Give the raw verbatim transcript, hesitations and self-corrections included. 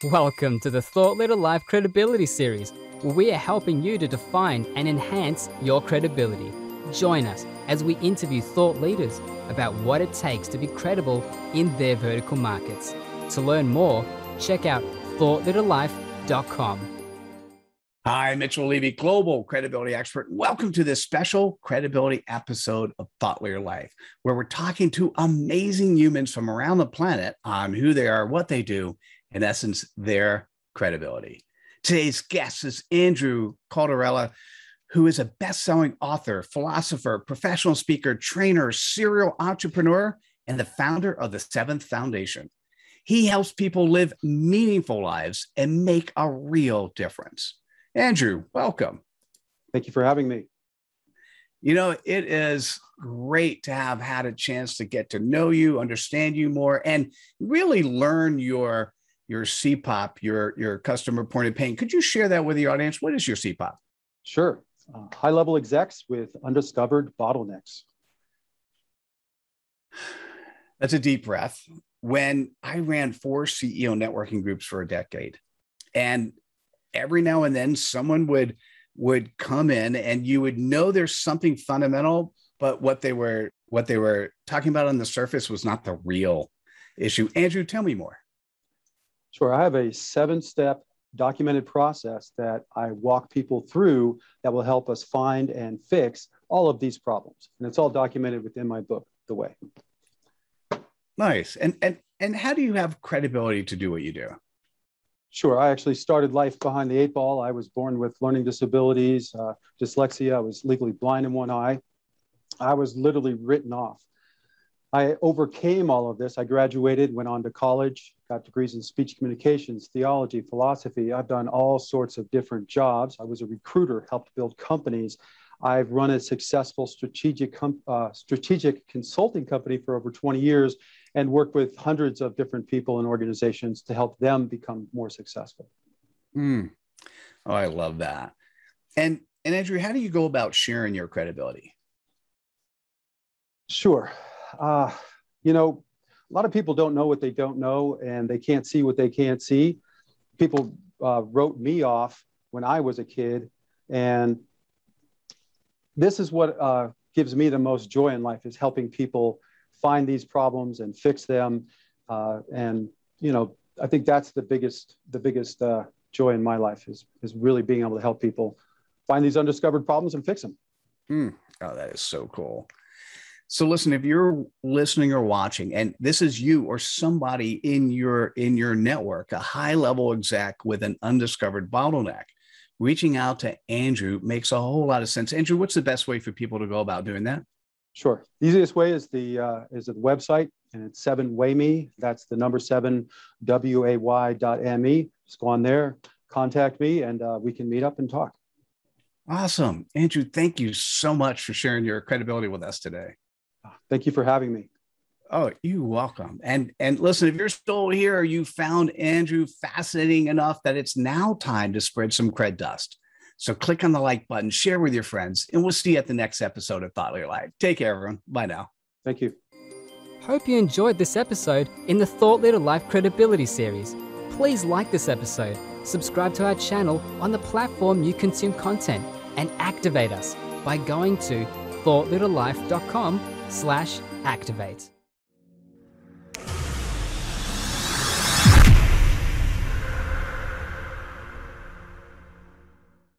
Welcome to the Thought Leader Life Credibility Series, where we are helping you to define and enhance your credibility. Join us as we interview thought leaders about what it takes to be credible in their vertical markets. To learn more, check out thought leader life dot com. Hi, Mitchell Levy, global credibility expert. Welcome to this special credibility episode of Thought Leader Life, where we're talking to amazing humans from around the planet on who they are, what they do, in essence, their credibility. Today's guest is Andrew Caldarella, who is a best-selling author, philosopher, professional speaker, trainer, serial entrepreneur, and the founder of the Seventh Foundation. He helps people live meaningful lives and make a real difference. Andrew, welcome. Thank you for having me. You know, it is great to have had a chance to get to know you, understand you more, and really learn your, your C POP, your, your customer point of pain. Could you share that with the audience? What is your C POP? Sure. Uh, high-level execs with undiscovered bottlenecks. That's a deep breath. When I ran four C E O networking groups for a decade, and every now and then someone would would come in and you would know there's something fundamental, but what they were what they were talking about on the surface was not the real issue. Andrew, tell me more. Sure. I have a seven-step documented process that I walk people through that will help us find and fix all of these problems. And it's all documented within my book, The Way. Nice. And and and how do you have credibility to do what you do? Sure. I actually started life behind the eight ball. I was born with learning disabilities, uh, dyslexia. I was legally blind in one eye. I was literally written off. I overcame all of this. I graduated, went on to college, got degrees in speech communications, theology, philosophy. I've done all sorts of different jobs. I was a recruiter, helped build companies. I've run a successful strategic, uh, strategic consulting company for over twenty years and worked with hundreds of different people and organizations to help them become more successful. Mm. Oh, I love that. And, and Andrew, how do you go about sharing your credibility? Sure. Uh, you know, a lot of people don't know what they don't know, and they can't see what they can't see. People uh, wrote me off when I was a kid, and this is what uh, gives me the most joy in life, is helping people find these problems and fix them. Uh, and, you know, I think that's the biggest, the biggest uh, joy in my life is, is really being able to help people find these undiscovered problems and fix them. Mm. Oh, that is so cool. So listen, if you're listening or watching, and this is you or somebody in your, in your network, a high-level exec with an undiscovered bottleneck, reaching out to Andrew makes a whole lot of sense. Andrew, what's the best way for people to go about doing that? Sure. The easiest way is the uh, is the website, and it's seven way me. That's the number seven, W A Y dot M E. Just go on there, contact me, and uh, we can meet up and talk. Awesome. Andrew, thank you so much for sharing your credibility with us today. Thank you for having me. Oh, you're welcome. And, and listen, if you're still here, you found Andrew fascinating enough that it's now time to spread some cred dust. So click on the like button, share with your friends, and we'll see you at the next episode of Thought Leader Life. Take care, everyone. Bye now. Thank you. Hope you enjoyed this episode in the Thought Leader Life Credibility Series. Please like this episode, subscribe to our channel on the platform you consume content, and activate us by going to thought leader life dot com slash activate.